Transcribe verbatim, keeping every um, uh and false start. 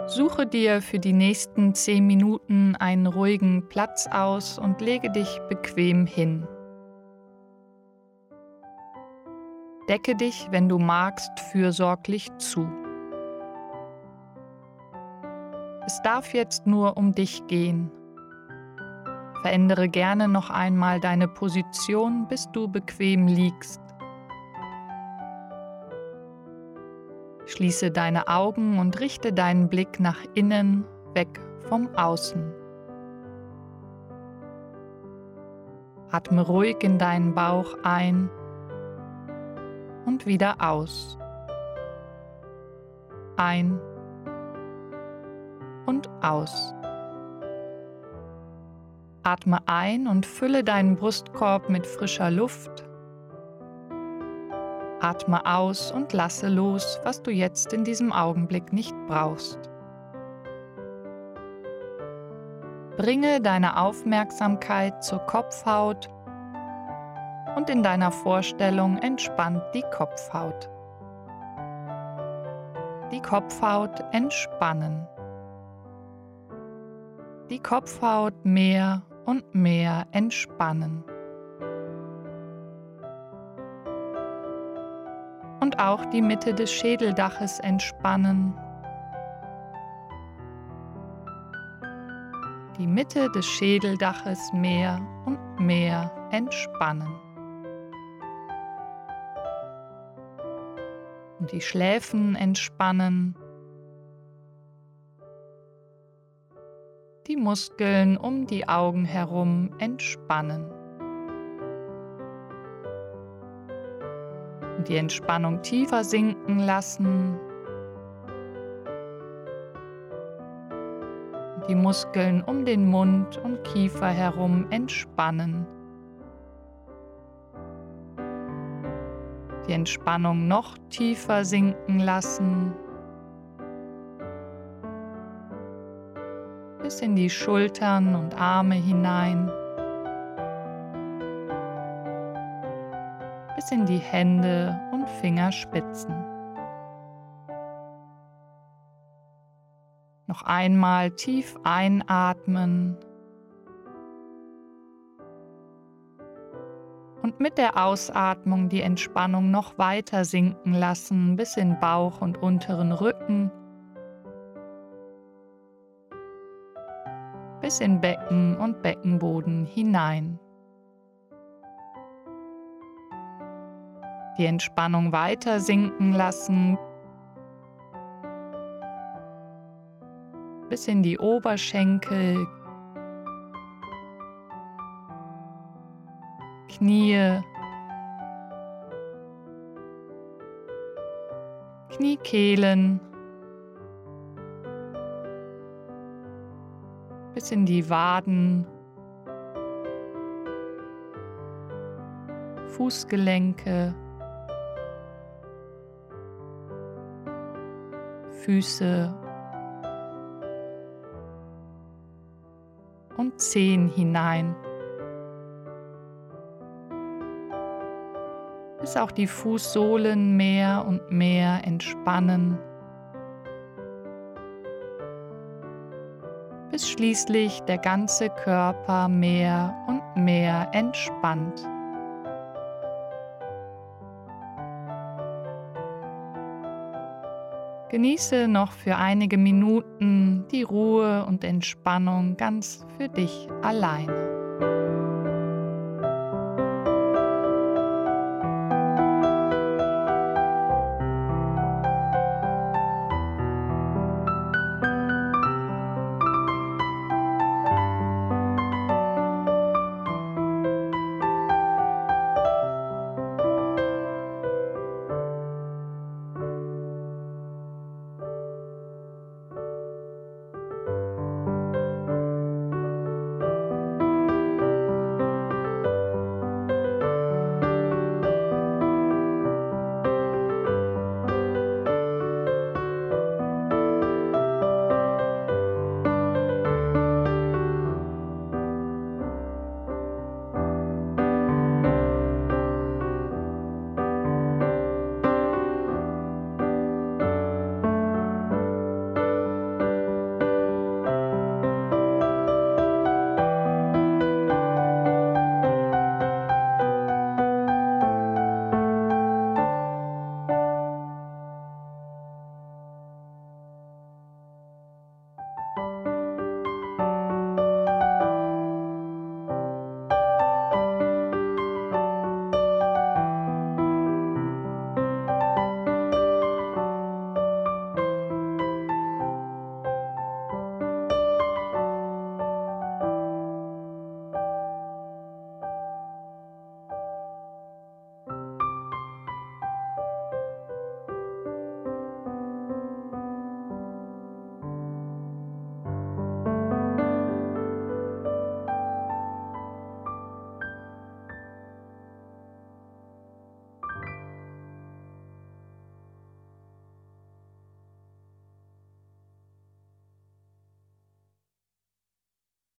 Suche dir für die nächsten zehn Minuten einen ruhigen Platz aus und lege dich bequem hin. Decke dich, wenn du magst, fürsorglich zu. Es darf jetzt nur um dich gehen. Verändere gerne noch einmal deine Position, bis du bequem liegst. Schließe deine Augen und richte deinen Blick nach innen, weg vom Außen. Atme ruhig in deinen Bauch ein und wieder aus. Ein und aus. Atme ein und fülle deinen Brustkorb mit frischer Luft. Atme aus und lasse los, was du jetzt in diesem Augenblick nicht brauchst. Bringe deine Aufmerksamkeit zur Kopfhaut und in deiner Vorstellung entspannt die Kopfhaut. Die Kopfhaut entspannen. Die Kopfhaut mehr und mehr entspannen. Und auch die Mitte des Schädeldaches entspannen. Die Mitte des Schädeldaches mehr und mehr entspannen. Und die Schläfen entspannen. Die Muskeln um die Augen herum entspannen. Und die Entspannung tiefer sinken lassen. Und die Muskeln um den Mund und Kiefer herum entspannen. Die Entspannung noch tiefer sinken lassen. Bis in die Schultern und Arme hinein. Bis in die Hände und Fingerspitzen. Noch einmal tief einatmen und mit der Ausatmung die Entspannung noch weiter sinken lassen bis in Bauch und unteren Rücken, bis in Becken und Beckenboden hinein. Die Entspannung weiter sinken lassen bis in die Oberschenkel, Knie, Kniekehlen, bis in die Waden, Fußgelenke, Füße und Zehen hinein, bis auch die Fußsohlen mehr und mehr entspannen, bis schließlich der ganze Körper mehr und mehr entspannt. Genieße noch für einige Minuten die Ruhe und Entspannung ganz für dich alleine.